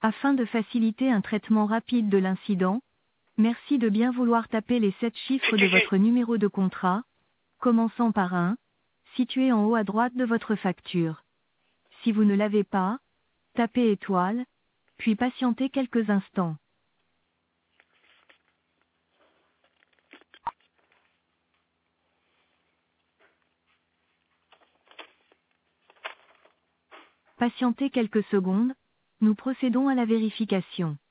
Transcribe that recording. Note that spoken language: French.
Afin de faciliter un traitement rapide de l'incident, merci de bien vouloir taper les 7 chiffres de votre numéro de contrat, commençant par 1, situé en haut à droite de votre facture. Si vous ne l'avez pas, tapez étoile, puis patientez quelques instants. Patientez quelques secondes, nous procédons à la vérification.